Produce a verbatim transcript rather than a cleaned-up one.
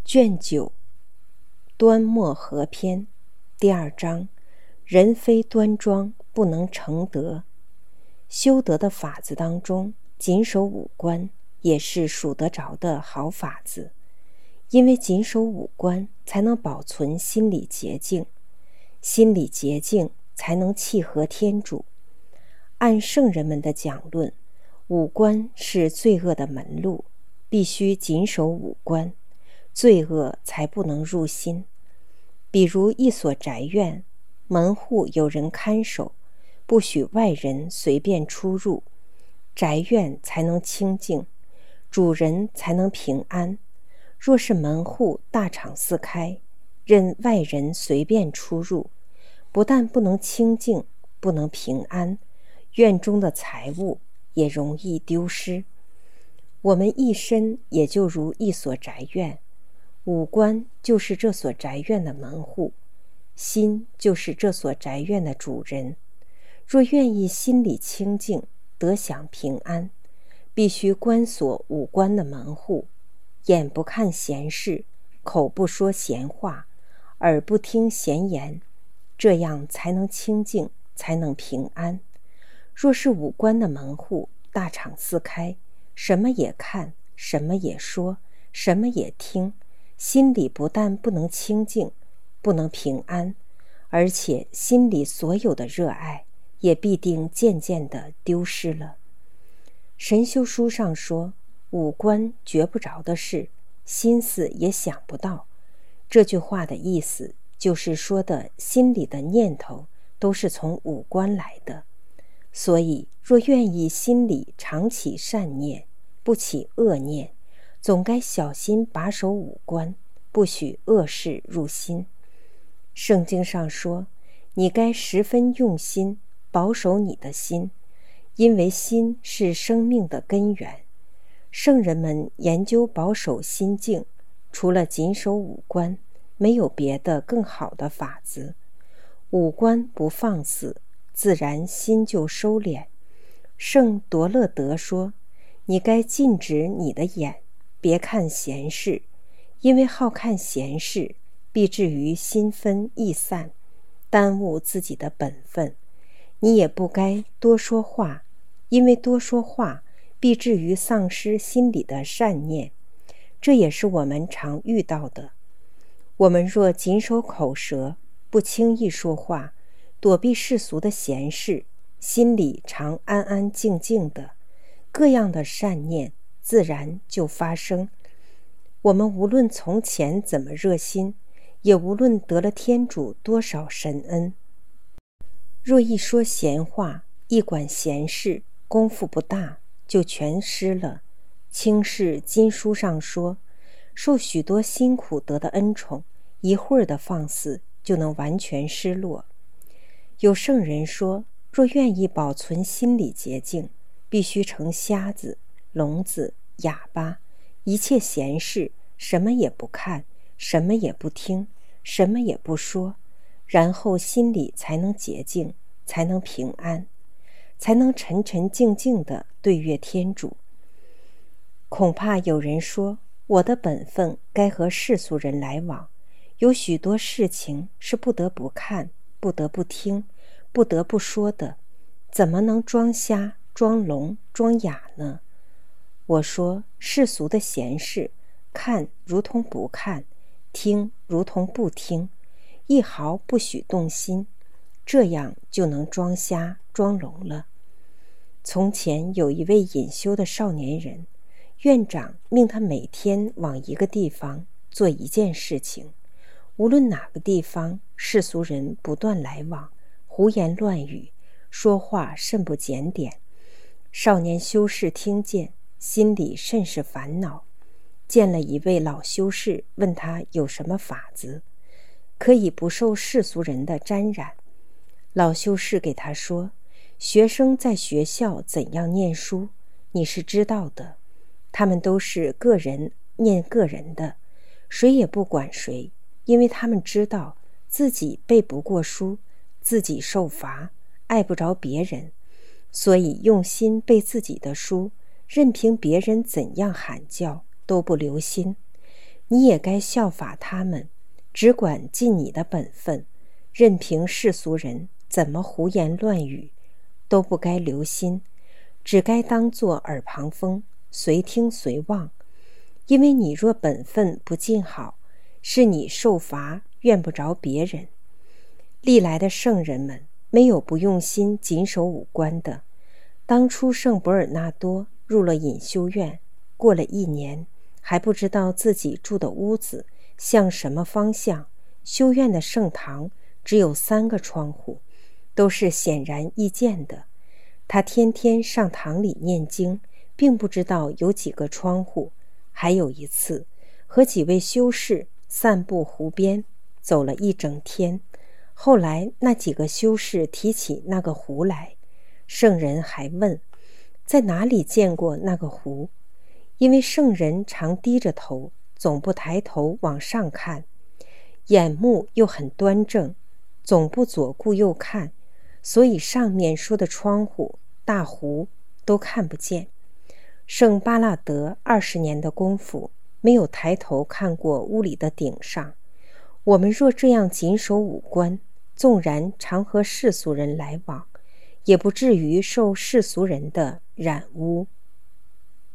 卷九，端墨合篇，第二章，人非端庄，不能成德。修德的法子当中，谨守五官也是数得着的好法子，因为谨守五官，才能保存心理洁净，心理洁净才能契合天主。按圣人们的讲论，五官是罪恶的门路，必须谨守五官，罪恶才不能入心。比如一所宅院，门户有人看守，不许外人随便出入，宅院才能清净，主人才能平安。若是门户大敞四开，任外人随便出入，不但不能清净，不能平安，院中的财物也容易丢失。我们一生也就如一所宅院，五官就是这所宅院的门户，心就是这所宅院的主人。若愿意心里清净，得享平安，必须关锁五官的门户，眼不看闲事，口不说闲话，耳不听闲言，这样才能清净，才能平安。若是五官的门户大敞四开，什么也看，什么也说，什么也听，心里不但不能清净，不能平安，而且心里所有的热爱也必定渐渐地丢失了。神修书上说，五官觉不着的事，心思也想不到。这句话的意思就是说的心里的念头都是从五官来的。所以若愿意心里常起善念，不起恶念，总该小心把守五官，不许恶事入心。圣经上说，你该十分用心保守你的心，因为心是生命的根源。圣人们研究保守心境，除了谨守五官，没有别的更好的法子。五官不放肆，自然心就收敛。圣多勒德说，你该禁止你的眼，别看闲事，因为好看闲事，必至于心分意散，耽误自己的本分。你也不该多说话，因为多说话，必至于丧失心里的善念。这也是我们常遇到的。我们若谨守口舌，不轻易说话，躲避世俗的闲事，心里常安安静静的，各样的善念自然就发生。我们无论从前怎么热心，也无论得了天主多少神恩，若一说闲话，一管闲事，功夫不大，就全失了。清世经书上说，受许多辛苦得的恩宠，一会儿的放肆，就能完全失落。有圣人说，若愿意保存心理洁净，必须成瞎子、聋子、哑巴，一切闲事，什么也不看，什么也不听，什么也不说，然后心里才能洁净，才能平安，才能沉沉静静地对悦天主。恐怕有人说，我的本分该和世俗人来往，有许多事情是不得不看，不得不听，不得不说的，怎么能装瞎、装聋、装哑呢？我说，世俗的闲事，看如同不看，听如同不听，一毫不许动心，这样就能装瞎、装聋了。从前有一位隐修的少年人，院长命他每天往一个地方做一件事情，无论哪个地方，世俗人不断来往，胡言乱语，说话甚不检点。少年修士听见，心里甚是烦恼，见了一位老修士，问他有什么法子，可以不受世俗人的沾染。老修士给他说，学生在学校怎样念书，你是知道的，他们都是个人念个人的，谁也不管谁，因为他们知道自己背不过书，自己受罚，碍不着别人，所以用心背自己的书，任凭别人怎样喊叫，都不留心。 你也该效法他们，只管尽你的本分，任凭世俗人怎么胡言乱语，都不该留心，只该当作耳旁风，随听随忘。因为你若本分不尽好，是你受罚怨不着别人。历来的圣人们没有不用心谨守五官的。当初圣伯尔纳多入了隐修院，过了一年，还不知道自己住的屋子向什么方向。修院的圣堂只有三个窗户，都是显然易见的。他天天上堂里念经，并不知道有几个窗户。还有一次，和几位修士散步湖边，走了一整天。后来那几个修士提起那个湖来，圣人还问，在哪里见过那个湖？因为圣人常低着头，总不抬头往上看，眼目又很端正，总不左顾右看，所以上面说的窗户、大湖都看不见。圣巴拉德二十年的功夫，没有抬头看过屋里的顶上。我们若这样谨守五官，纵然常和世俗人来往，也不至于受世俗人的染污。